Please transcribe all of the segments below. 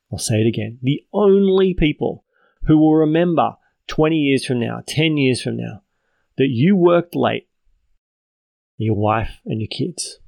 I'll say it again. The only people who will remember 20 years from now, 10 years from now, that you worked late are your wife and your kids.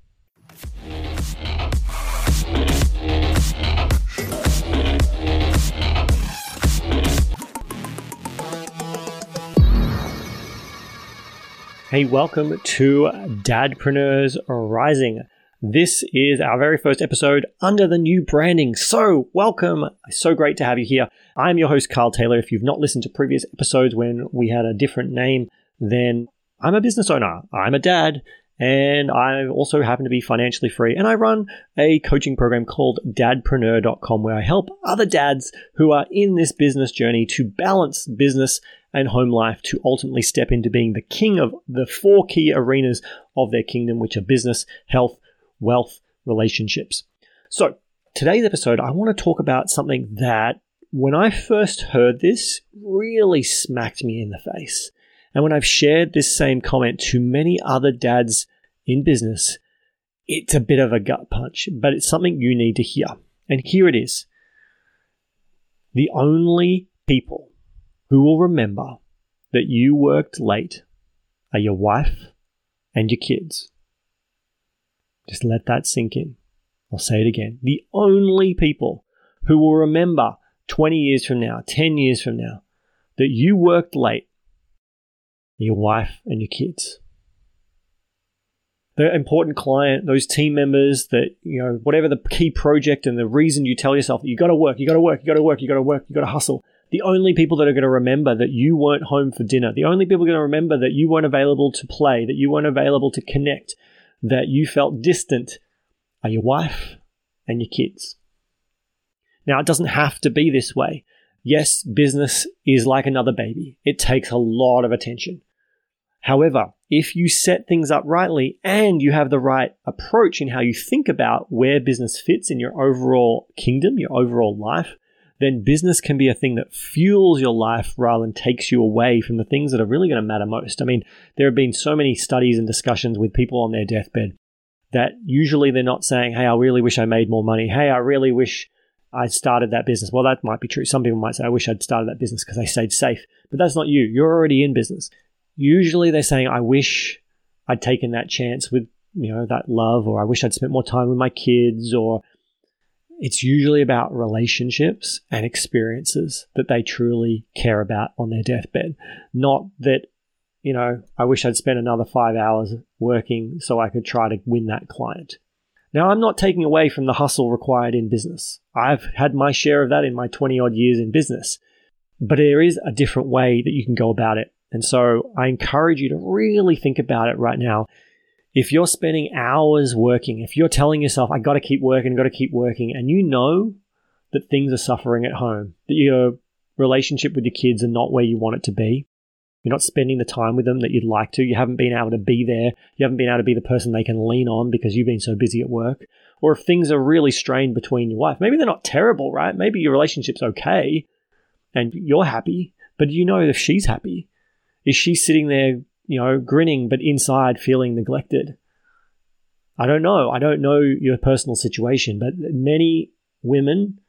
Hey, welcome to Dadpreneurs Rising. This is our very first episode under the new branding. So welcome. So great to have you here. I'm your host, Carl Taylor. If you've not listened to previous episodes when we had a different name, then I'm a business owner. I'm a dad. And I also happen to be financially free. And I run a coaching program called dadpreneur.com where I help other dads who are in this business journey to balance business and home life to ultimately step into being the king of the 4 key arenas of their kingdom, which are business, health, wealth, relationships. So today's episode, I want to talk about something that when I first heard this really smacked me in the face. And when I've shared this same comment to many other dads in business, it's a bit of a gut punch, but it's something you need to hear. And here it is. The only people who will remember that you worked late are your wife and your kids. Just let that sink in. I'll say it again. The only people who will remember 20 years from now, 10 years from now, that you worked late are your wife and your kids. The important client, those team members that, whatever the key project and the reason you tell yourself that you got to work, you got to hustle. The only people that are going to remember that you weren't home for dinner, the only people going to remember that you weren't available to play, that you weren't available to connect, that you felt distant are your wife and your kids. Now, it doesn't have to be this way. Yes, business is like another baby. It takes a lot of attention. However, if you set things up rightly and you have the right approach in how you think about where business fits in your overall kingdom, your overall life, then business can be a thing that fuels your life rather than takes you away from the things that are really going to matter most. I mean, there have been so many studies and discussions with people on their deathbed that usually they're not saying, hey, I really wish I made more money. Hey, I really wish I started that business. Well, that might be true. Some people might say, I wish I'd started that business because I stayed safe. But that's not you. You're already in business. Usually they're saying, I wish I'd taken that chance with, that love, or I wish I'd spent more time with my kids, or it's usually about relationships and experiences that they truly care about on their deathbed. Not that, I wish I'd spent another 5 hours working so I could try to win that client. Now, I'm not taking away from the hustle required in business. I've had my share of that in my 20 odd years in business, but there is a different way that you can go about it. And so I encourage you to really think about it right now. If you're spending hours working, if you're telling yourself, I got to keep working, and you know that things are suffering at home, that your relationship with your kids are not where you want it to be, you're not spending the time with them that you'd like to, you haven't been able to be there, you haven't been able to be the person they can lean on because you've been so busy at work, or if things are really strained between your wife, maybe they're not terrible, right? Maybe your relationship's okay and you're happy, but do you know if she's happy? Is she sitting there, grinning, but inside feeling neglected? I don't know. I don't know your personal situation, but many women,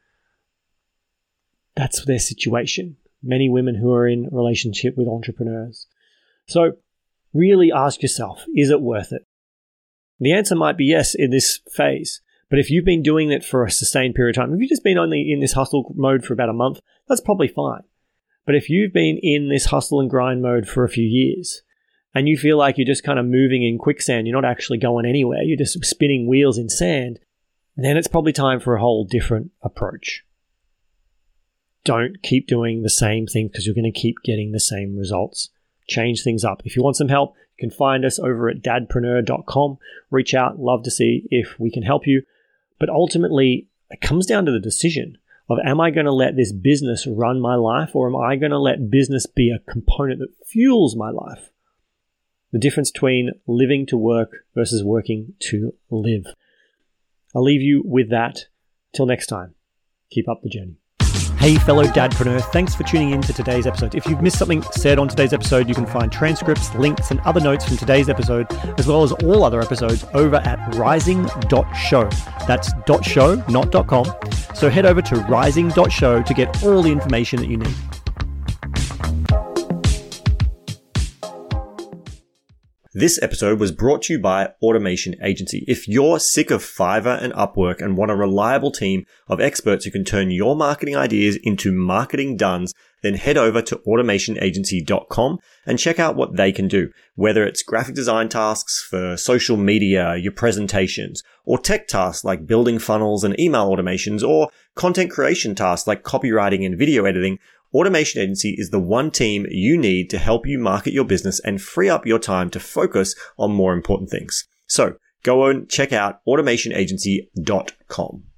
that's their situation. Many women who are in a relationship with entrepreneurs. So really ask yourself, is it worth it? The answer might be yes in this phase. But if you've been doing it for a sustained period of time, if you've just been only in this hustle mode for about a month, that's probably fine. But if you've been in this hustle and grind mode for a few years and you feel like you're just kind of moving in quicksand, you're not actually going anywhere, you're just spinning wheels in sand, then it's probably time for a whole different approach. Don't keep doing the same thing because you're going to keep getting the same results. Change things up. If you want some help, you can find us over at dadpreneur.com. Reach out. Love to see if we can help you. But ultimately, it comes down to the decision of, am I going to let this business run my life, or am I going to let business be a component that fuels my life? The difference between living to work versus working to live. I'll leave you with that. Till next time, keep up the journey. Hey, fellow dadpreneur, thanks for tuning in to today's episode. If you've missed something said on today's episode, you can find transcripts, links, and other notes from today's episode, as well as all other episodes over at rising.show. That's .show, not .com. So head over to rising.show to get all the information that you need. This episode was brought to you by Automation Agency. If you're sick of Fiverr and Upwork and want a reliable team of experts who can turn your marketing ideas into marketing duns, then head over to automationagency.com and check out what they can do. Whether it's graphic design tasks for social media, your presentations, or tech tasks like building funnels and email automations, or content creation tasks like copywriting and video editing, Automation Agency is the one team you need to help you market your business and free up your time to focus on more important things. So go and check out automationagency.com.